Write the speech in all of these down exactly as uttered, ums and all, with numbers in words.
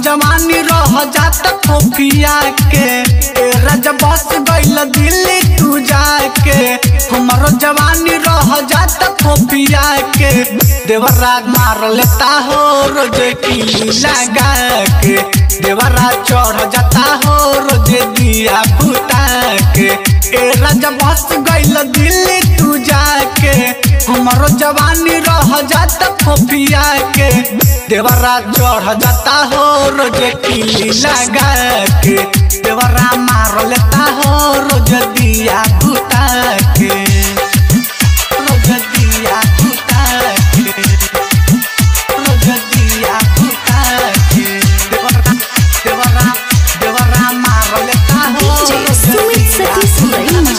जवानी रह जात फोफिया के ए राजा बस गइल दिल्ली तू जाके हमारो जवानी रह जात फोफिया के देवरा मार लेता हो रोज किली लगा के देवरा चढ़ जाता हो रोज दिया बुता के ए राजा बस गइल दिल्ली तू जाके हमारो जवानी रह जात फोफिया के देवरा चढ़ जाता हो रोज किली लगा के देवरा मार लेता हो रोज दिया बुता के रोज दिया बुता के रोज दिया बुता के देवरा देवरा देवरा मार लेता हो सुमित सतीश भाई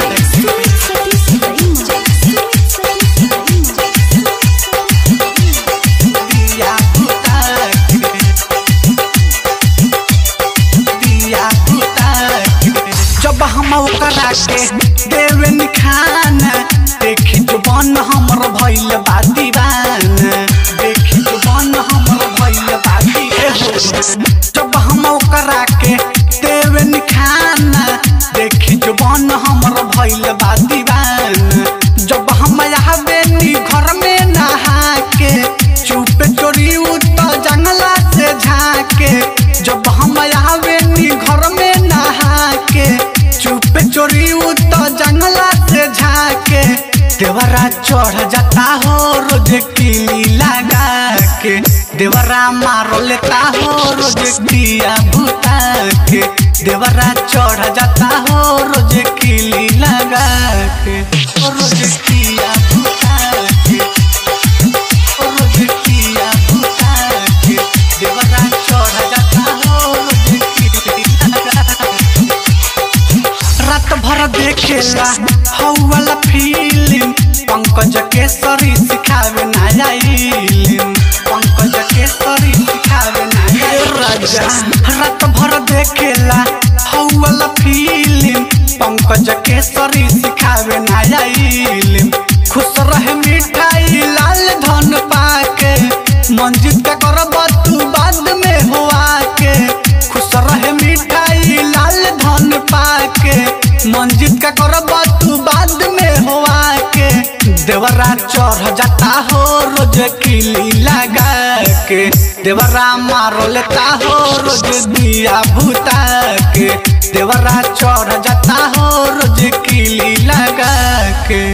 जब हम ओकरा के देवे निखाना देखी जुबान हमर भइल बा दीवाना देखी जुबान हमर भइल बा दीवाना जब हम ओकरा के देवे निखाना देखी जुबान हमर भइल बा दीवाना जब हम आवे नी घर में नहा के चुप चोरी उत जंगला से झाके जब हम आवे नी घर में नहा के चुप चोरी उत जंगला से झाके देवरा चढ़ जाता हो रोज किली लगा के देवरा मार लेता हो रोज दिया बुता के देवरा चढ़ जाता हो रोज किली लगा के रोज दिया बुता के रोज दिया बुता के देवरा चढ़ जाता हो रोज किली लगा रात भर देखेला हौ वाला फीलिंग पंकज केसरी सिखावे ना इलिम पंकज केसरी सिखावे ना राजा रात भर देखेला हौ वाला फीलिंग पंकज केसरी सिखावे ना इलिम खुश रहे मिठाई लाल धन पाके मंजित का करब तू बाद में हुआ के खुश रहे मिठाई लाल धन पाके मंजित का करब तू बाद में हुआ के देवरा चढ़ जाता हो रोज किली लगा के देवरा मार लेता हो रोज दिया भूता के देवरा चढ़ जाता हो रोज किली लगा के।